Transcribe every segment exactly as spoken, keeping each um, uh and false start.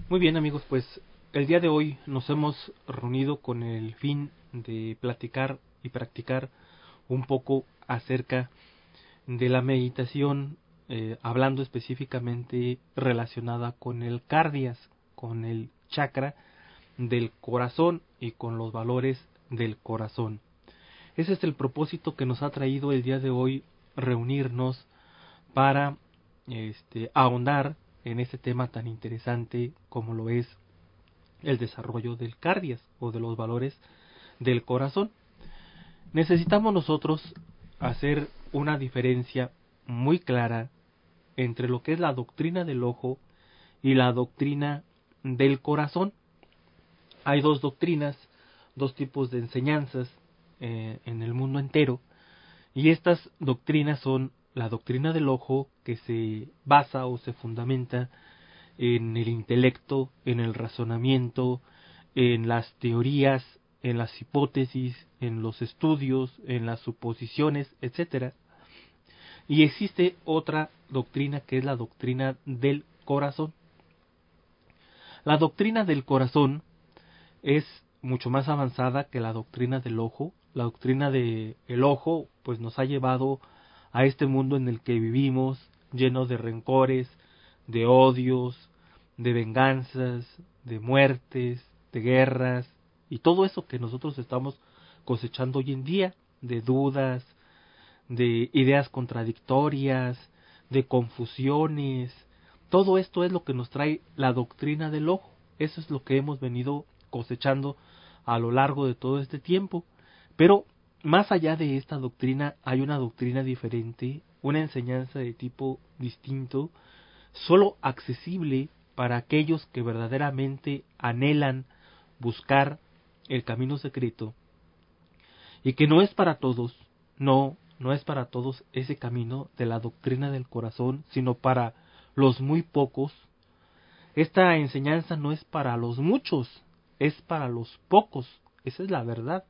Muy bien, amigos, pues el día de hoy nos hemos reunido con el fin de platicar y practicar un poco acerca de la meditación, eh, hablando específicamente relacionada con el cardias, con el chakra del corazón y con los valores del corazón. Ese es el propósito que nos ha traído el día de hoy reunirnos para este, ahondar en este tema tan interesante como lo es el desarrollo del cardias o de los valores del corazón. Necesitamos nosotros hacer una diferencia muy clara entre lo que es la doctrina del ojo y la doctrina del corazón. Hay dos doctrinas, dos tipos de enseñanzas eh, en el mundo entero, y estas doctrinas son la doctrina del ojo, que se basa o se fundamenta en el intelecto, en el razonamiento, en las teorías, en las hipótesis, en los estudios, en las suposiciones, etcétera. Y existe otra doctrina que es la doctrina del corazón. La doctrina del corazón es mucho más avanzada que la doctrina del ojo. La doctrina del ojo pues nos ha llevado a este mundo en el que vivimos, lleno de rencores, de odios, de venganzas, de muertes, de guerras y todo eso que nosotros estamos cosechando hoy en día, de dudas, de ideas contradictorias, de confusiones. Todo esto es lo que nos trae la doctrina del ojo. Eso es lo que hemos venido cosechando a lo largo de todo este tiempo. Pero más allá de esta doctrina hay una doctrina diferente, una enseñanza de tipo distinto, solo accesible para aquellos que verdaderamente anhelan buscar el camino secreto, y que no es para todos, no, no es para todos ese camino de la doctrina del corazón, sino para los muy pocos. Esta enseñanza no es para los muchos, es para los pocos, esa es la verdad.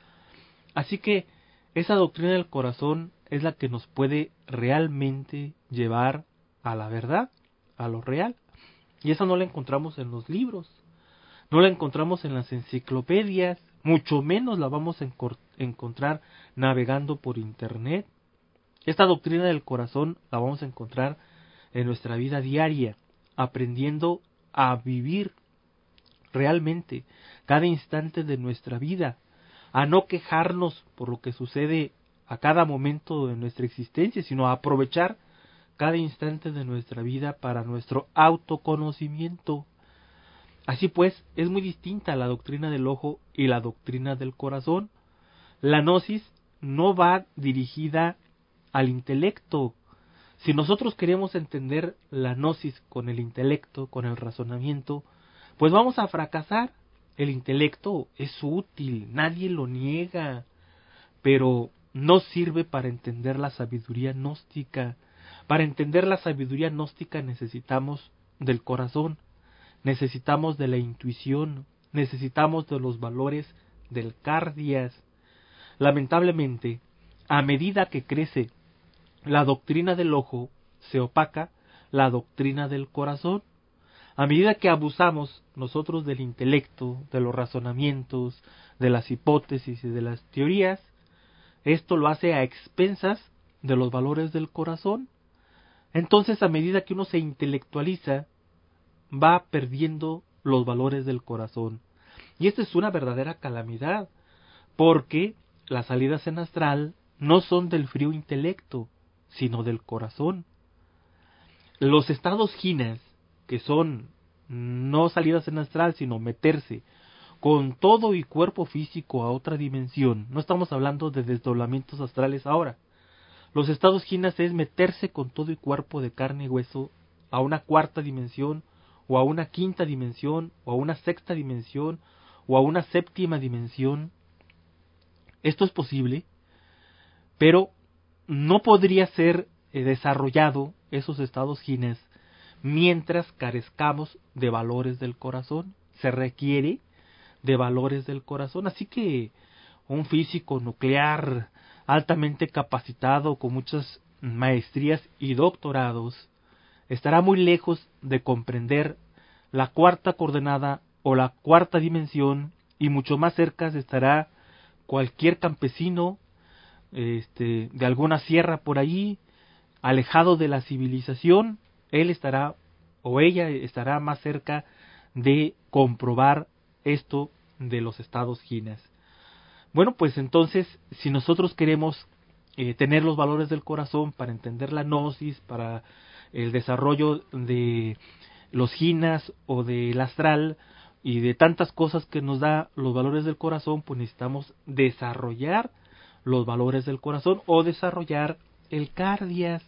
Así que esa doctrina del corazón es la que nos puede realmente llevar a la verdad, a lo real. Y esa no la encontramos en los libros, no la encontramos en las enciclopedias, mucho menos la vamos a encontrar navegando por internet. Esta doctrina del corazón la vamos a encontrar en nuestra vida diaria, aprendiendo a vivir realmente cada instante de nuestra vida, a no quejarnos por lo que sucede a cada momento de nuestra existencia, sino a aprovechar cada instante de nuestra vida para nuestro autoconocimiento. Así pues, es muy distinta la doctrina del ojo y la doctrina del corazón. La gnosis no va dirigida al intelecto. Si nosotros queremos entender la gnosis con el intelecto, con el razonamiento, pues vamos a fracasar. El intelecto es útil, nadie lo niega, pero no sirve para entender la sabiduría gnóstica. Para entender la sabiduría gnóstica necesitamos del corazón, necesitamos de la intuición, necesitamos de los valores del cardias. Lamentablemente, a medida que crece la doctrina del ojo, se opaca la doctrina del corazón. A medida que abusamos nosotros del intelecto, de los razonamientos, de las hipótesis y de las teorías, esto lo hace a expensas de los valores del corazón. Entonces, a medida que uno se intelectualiza, va perdiendo los valores del corazón. Y esta es una verdadera calamidad, porque las salidas en astral no son del frío intelecto, sino del corazón. Los estados jinas, que son no salidas en astral, sino meterse con todo y cuerpo físico a otra dimensión, no estamos hablando de desdoblamientos astrales ahora. Los estados jinas es meterse con todo y cuerpo de carne y hueso a una cuarta dimensión, o a una quinta dimensión, o a una sexta dimensión, o a una séptima dimensión. Esto es posible, pero no podría ser eh, desarrollado esos estados gines mientras carezcamos de valores del corazón. Se requiere de valores del corazón, así que un físico nuclear altamente capacitado con muchas maestrías y doctorados estará muy lejos de comprender la cuarta coordenada o la cuarta dimensión, y mucho más cerca estará cualquier campesino este, de alguna sierra por allí, alejado de la civilización. Él estará o ella estará más cerca de comprobar esto de los estados Ginas. Bueno, pues entonces, si nosotros queremos eh, tener los valores del corazón para entender la gnosis, para el desarrollo de los Ginas o del astral y de tantas cosas que nos da los valores del corazón, pues necesitamos desarrollar los valores del corazón o desarrollar el cardias,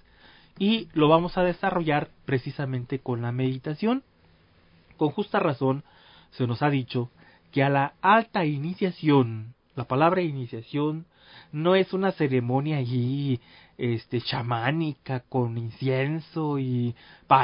y lo vamos a desarrollar precisamente con la meditación. Con justa razón se nos ha dicho que a la alta iniciación, la palabra iniciación no es una ceremonia allí este chamánica con incienso y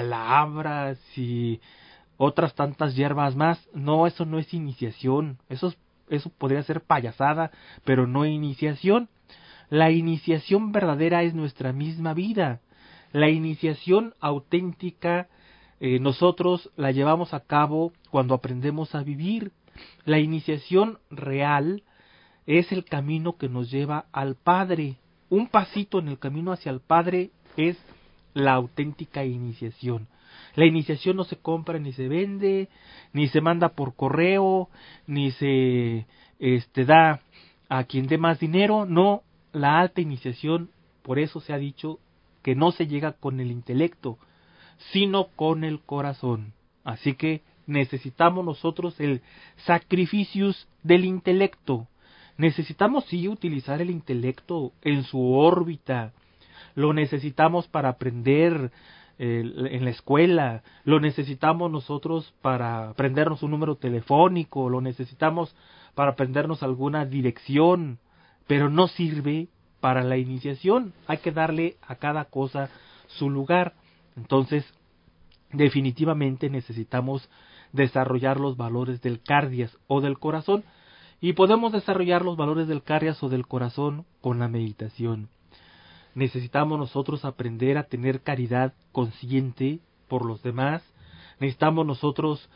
palabras y otras tantas hierbas más. No, eso no es iniciación. Eso es, eso podría ser payasada, pero no iniciación. La iniciación verdadera es nuestra misma vida. La iniciación auténtica eh, nosotros la llevamos a cabo cuando aprendemos a vivir. La iniciación real es el camino que nos lleva al Padre. Un pasito en el camino hacia el Padre es la auténtica iniciación. La iniciación no se compra ni se vende, ni se manda por correo, ni se este, da a quien dé más dinero. No, la alta iniciación, por eso se ha dicho que no se llega con el intelecto, sino con el corazón. Así que necesitamos nosotros el sacrificius del intelecto. Necesitamos sí utilizar el intelecto en su órbita. Lo necesitamos para aprender eh, en la escuela. Lo necesitamos nosotros para aprendernos un número telefónico. Lo necesitamos para aprendernos alguna dirección. Pero no sirve para la iniciación. Hay que darle a cada cosa su lugar. Entonces, definitivamente necesitamos desarrollar los valores del cardias o del corazón, y podemos desarrollar los valores del cardias o del corazón con la meditación. Necesitamos nosotros aprender a tener caridad consciente por los demás. Necesitamos nosotros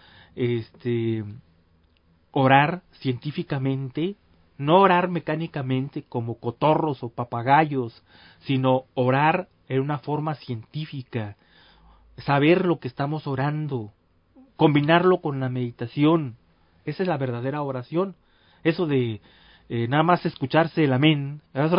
este orar científicamente, no orar mecánicamente como cotorros o papagayos, sino orar en una forma científica, saber lo que estamos orando, combinarlo con la meditación. Esa es la verdadera oración. Eso de eh, nada más escucharse el amén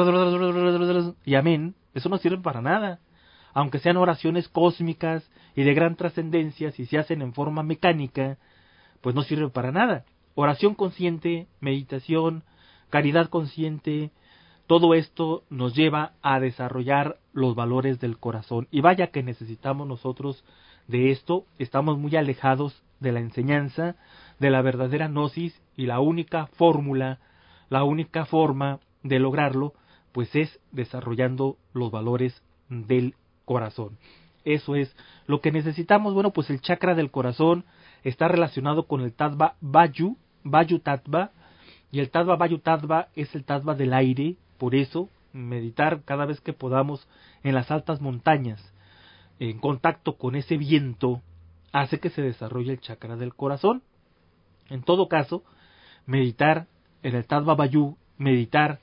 y amén, eso no sirve para nada. Aunque sean oraciones cósmicas y de gran trascendencia, si se hacen en forma mecánica, pues no sirve para nada. Oración consciente, meditación, caridad consciente, todo esto nos lleva a desarrollar los valores del corazón. Y vaya que necesitamos nosotros de esto. Estamos muy alejados de la enseñanza, de la verdadera gnosis, y la única fórmula, la única forma de lograrlo, pues es desarrollando los valores del corazón. Eso es lo que necesitamos. Bueno, pues el chakra del corazón está relacionado con el Tattva Vayu, Vayu Tattva, y el Tattva Vayu Tattva es el Tattva del aire. Por eso, meditar cada vez que podamos en las altas montañas, en contacto con ese viento, hace que se desarrolle el chakra del corazón. En todo caso, meditar en el Tattva Vayu, meditar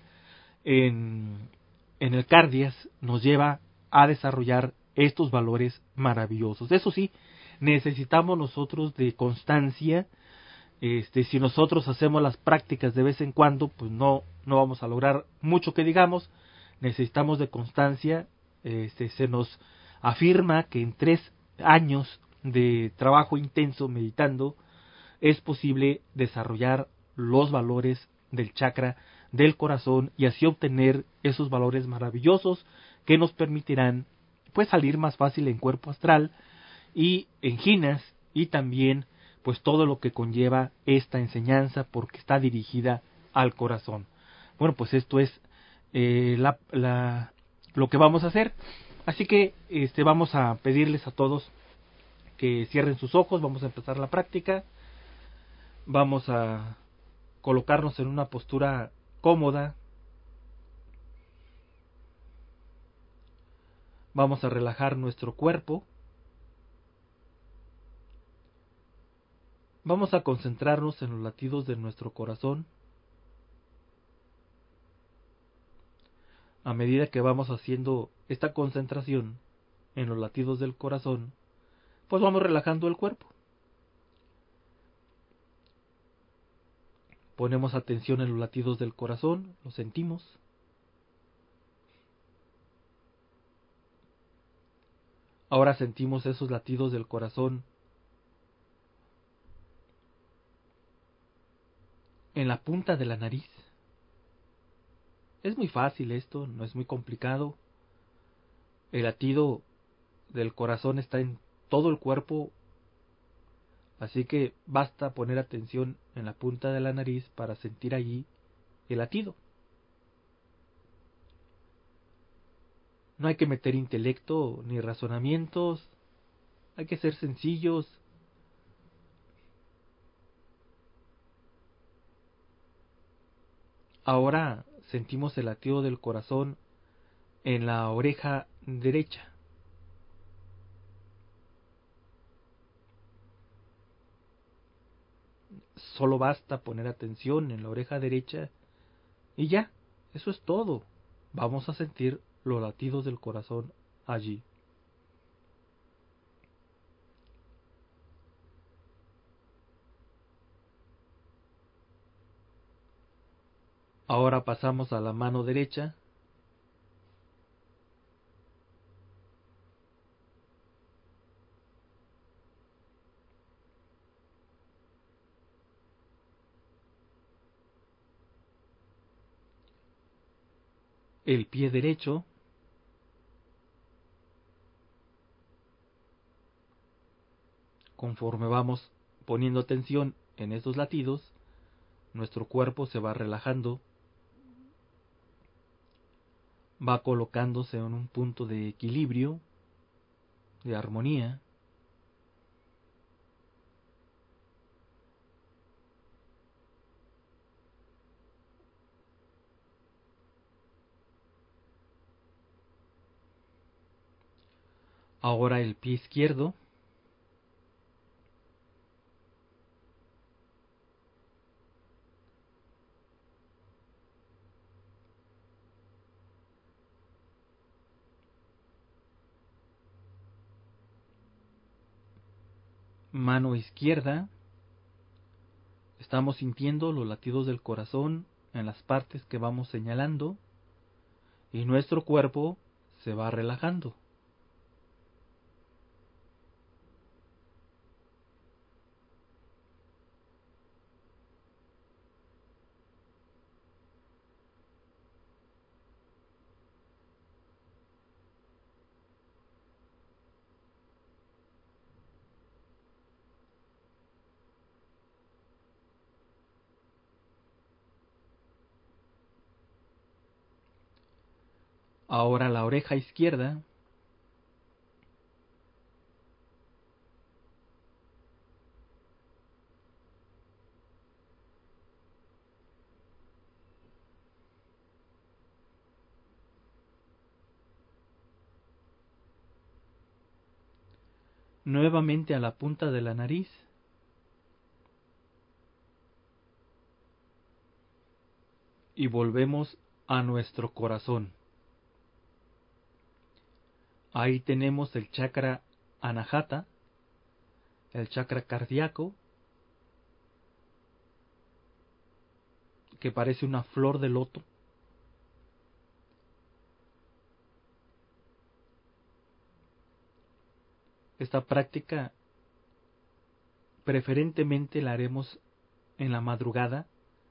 en, en el cardias, nos lleva a desarrollar estos valores maravillosos. Eso sí, necesitamos nosotros de constancia. Este, si nosotros hacemos las prácticas de vez en cuando, pues no, no vamos a lograr mucho que digamos. Necesitamos de constancia. Este, se nos afirma que en tres años de trabajo intenso meditando es posible desarrollar los valores del chakra del corazón y así obtener esos valores maravillosos que nos permitirán pues salir más fácil en cuerpo astral y en ginas, y también pues todo lo que conlleva esta enseñanza, porque está dirigida al corazón. Bueno, pues esto es eh, la, la, lo que vamos a hacer. Así que este vamos a pedirles a todos que cierren sus ojos. Vamos a empezar la práctica. Vamos a colocarnos en una postura cómoda. Vamos a relajar nuestro cuerpo. Vamos a concentrarnos en los latidos de nuestro corazón. A medida que vamos haciendo esta concentración en los latidos del corazón, pues vamos relajando el cuerpo. Ponemos atención en los latidos del corazón, los sentimos. Ahora sentimos esos latidos del corazón en la punta de la nariz. Es muy fácil esto, no es muy complicado. El latido del corazón está en todo el cuerpo, así que basta poner atención en la punta de la nariz para sentir allí el latido. No hay que meter intelecto ni razonamientos, hay que ser sencillos. Ahora sentimos el latido del corazón en la oreja derecha. Solo basta poner atención en la oreja derecha y ya, eso es todo. Vamos a sentir los latidos del corazón allí. Ahora pasamos a la mano derecha. El pie derecho. Conforme vamos poniendo atención en estos latidos, nuestro cuerpo se va relajando, va colocándose en un punto de equilibrio, de armonía. Ahora el pie izquierdo. Mano izquierda. Estamos sintiendo los latidos del corazón en las partes que vamos señalando y nuestro cuerpo se va relajando. Ahora la oreja izquierda. Nuevamente a la punta de la nariz. Y volvemos a nuestro corazón. Ahí tenemos el chakra anahata, el chakra cardíaco, que parece una flor de loto. Esta práctica preferentemente la haremos en la madrugada,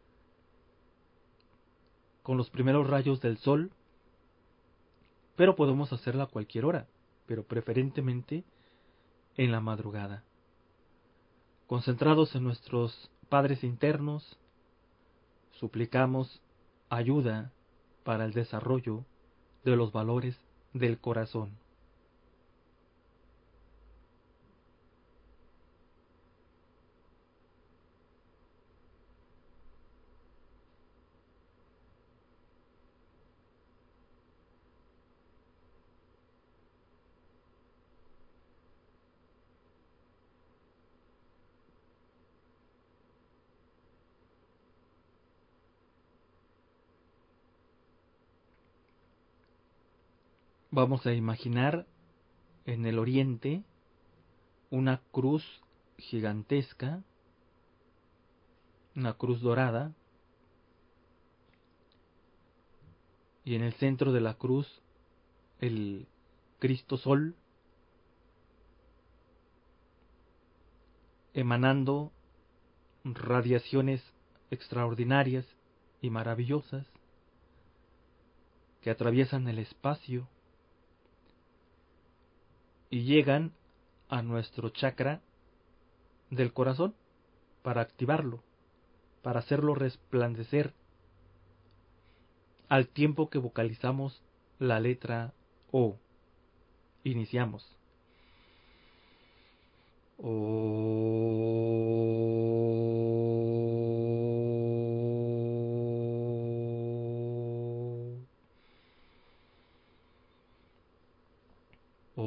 con los primeros rayos del sol, pero podemos hacerla a cualquier hora, pero preferentemente en la madrugada. Concentrados en nuestros padres internos, suplicamos ayuda para el desarrollo de los valores del corazón. vamos a imaginar en el oriente una cruz gigantesca, una cruz dorada, y en el centro de la cruz el Cristo Sol, emanando radiaciones extraordinarias y maravillosas que atraviesan el espacio y llegan a nuestro chakra del corazón para activarlo, para hacerlo resplandecer, al tiempo que vocalizamos la letra O. Iniciamos. O.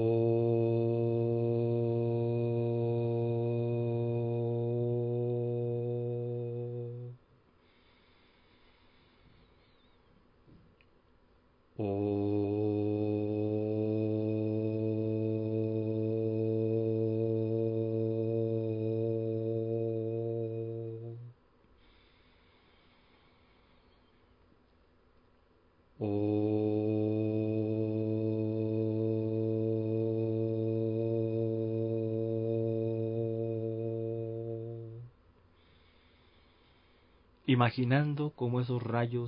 Imaginando cómo esos rayos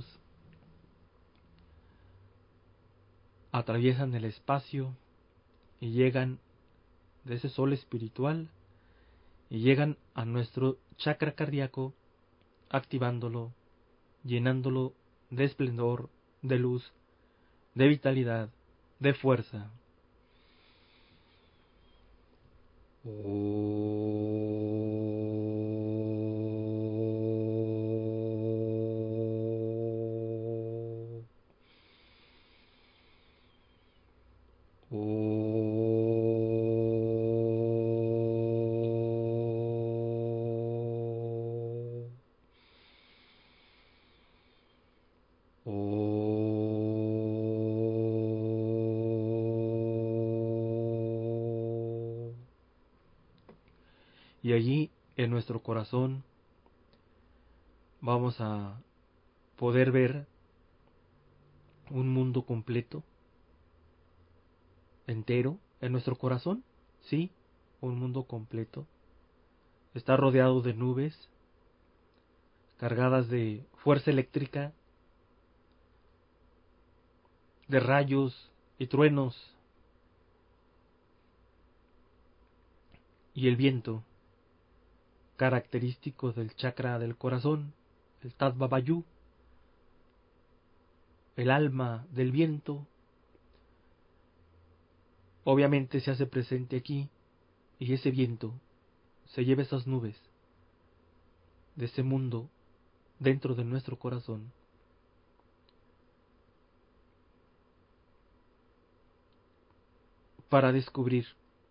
atraviesan el espacio y llegan de ese sol espiritual y llegan a nuestro chakra cardíaco, activándolo, llenándolo de esplendor, de luz, de vitalidad, de fuerza. Y allí, en nuestro corazón, vamos a poder ver un mundo completo, entero, en nuestro corazón, sí, un mundo completo. Está rodeado de nubes, cargadas de fuerza eléctrica, de rayos y truenos, y el viento, característico del chakra del corazón, el Tattva Vayu, el alma del viento, obviamente se hace presente aquí, y ese viento se lleva esas nubes de ese mundo dentro de nuestro corazón. Para descubrir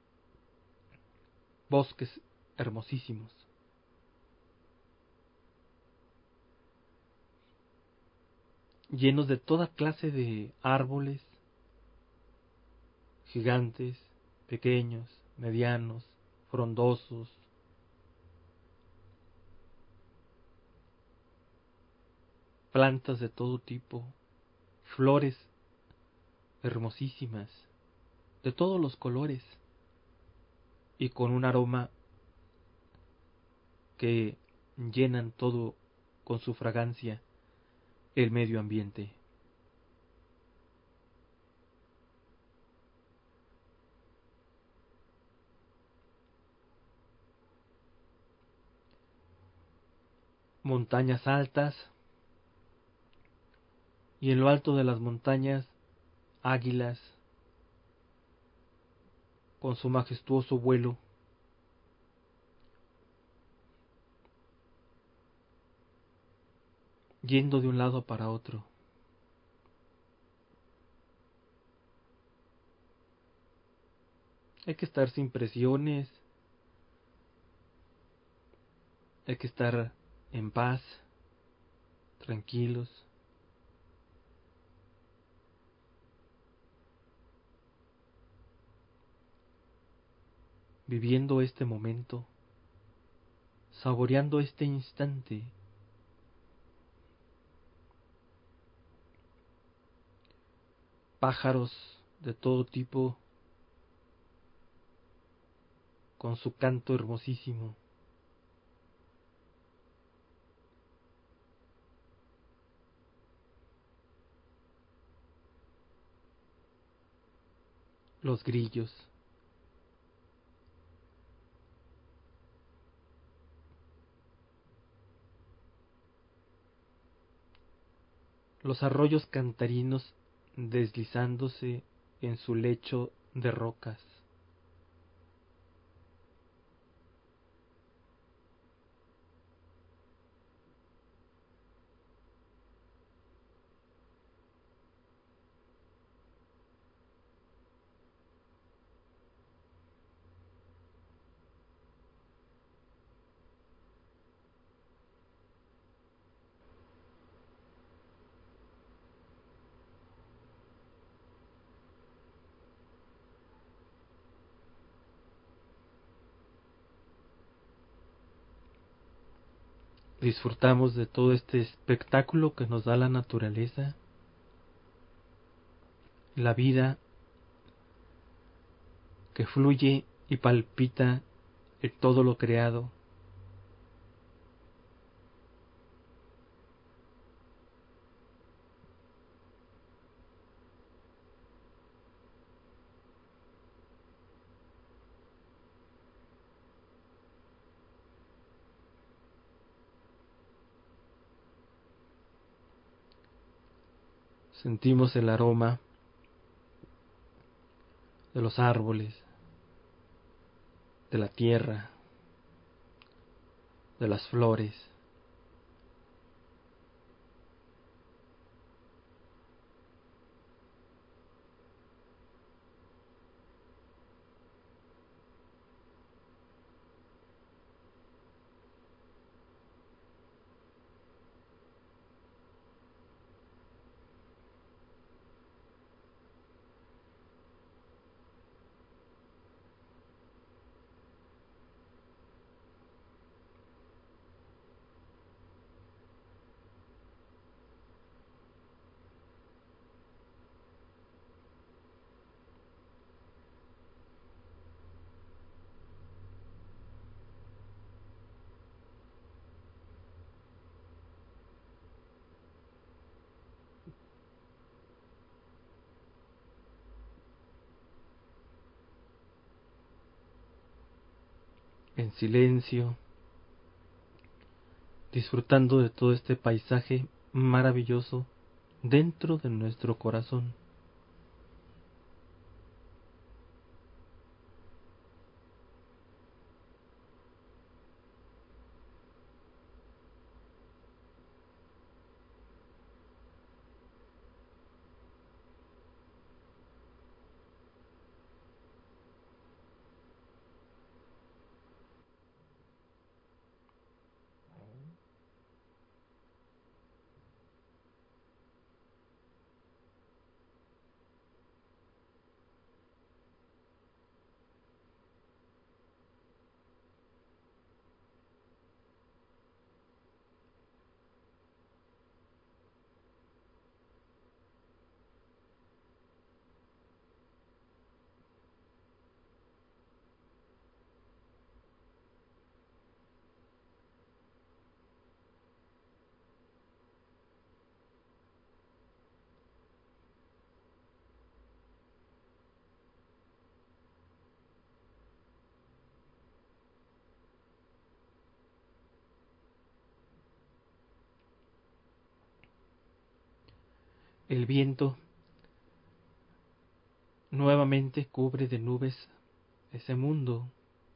bosques hermosísimos, llenos de toda clase de árboles, gigantes, pequeños, medianos, frondosos, plantas de todo tipo, flores hermosísimas, de todos los colores, y con un aroma que llenan todo con su fragancia el medio ambiente. Montañas altas, y en lo alto de las montañas águilas con su majestuoso vuelo, yendo de un lado para otro. Hay que estar sin presiones, hay que estar en paz, tranquilos. viviendo este momento, saboreando este instante. Pájaros de todo tipo, con su canto hermosísimo. Los grillos. Los arroyos cantarinos deslizándose en su lecho de rocas. Disfrutamos de todo este espectáculo que nos da la naturaleza, la vida que fluye y palpita en todo lo creado. Sentimos el aroma de los árboles, de la tierra, de las flores. En silencio, disfrutando de todo este paisaje maravilloso dentro de nuestro corazón. El viento nuevamente cubre de nubes ese mundo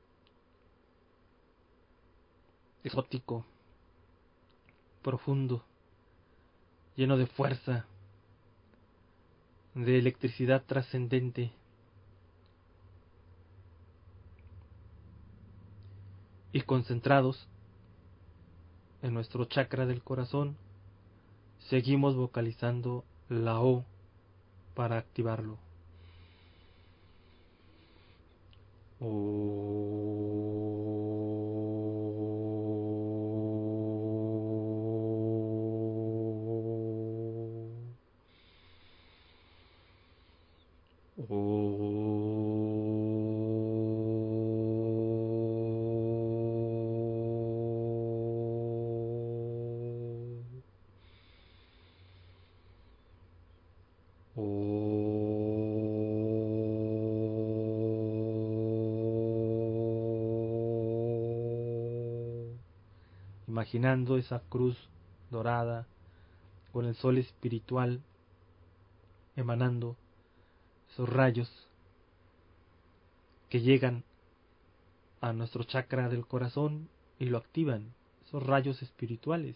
exótico, profundo, lleno de fuerza, de electricidad trascendente. Y concentrados en nuestro chakra del corazón, seguimos vocalizando la O para activarlo. Imaginando esa cruz dorada con el sol espiritual emanando esos rayos que llegan a nuestro chakra del corazón y lo activan, esos rayos espirituales.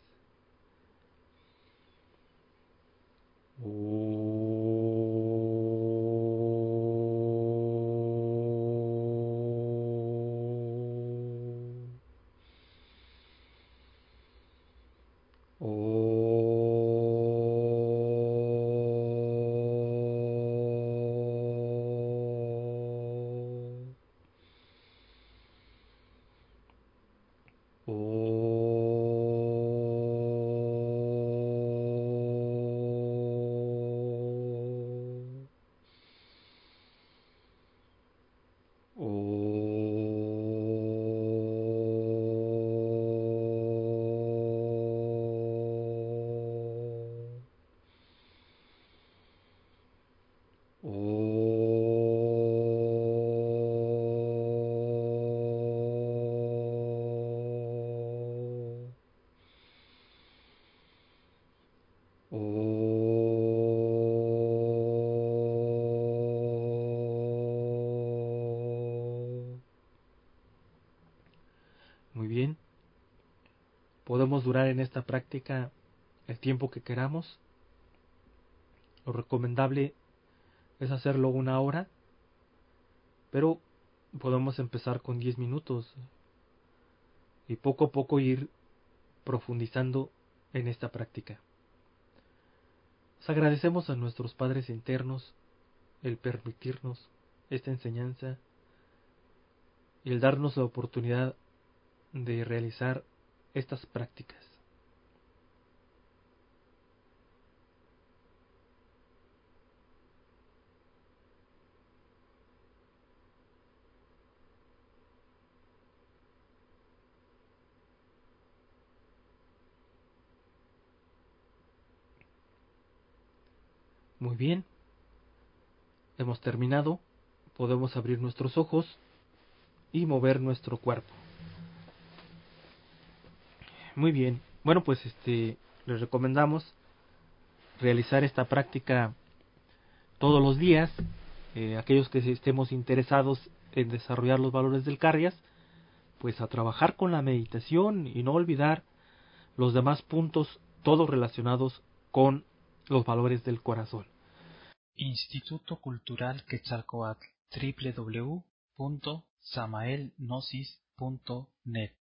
Muy bien, podemos durar en esta práctica el tiempo que queramos. Lo recomendable es hacerlo una hora, pero podemos empezar con diez minutos y poco a poco ir profundizando en esta práctica. Les agradecemos a nuestros padres internos el permitirnos esta enseñanza y el darnos la oportunidad de realizar estas prácticas. Muy bien, hemos terminado, podemos abrir nuestros ojos y mover nuestro cuerpo. Muy bien, bueno pues este les recomendamos realizar esta práctica todos los días. Eh, aquellos que estemos interesados en desarrollar los valores del Carrias, pues a trabajar con la meditación y no olvidar los demás puntos, todos relacionados con los valores del corazón. Instituto Cultural Quetzalcóatl, doble u doble u doble u punto samaelgnosis punto net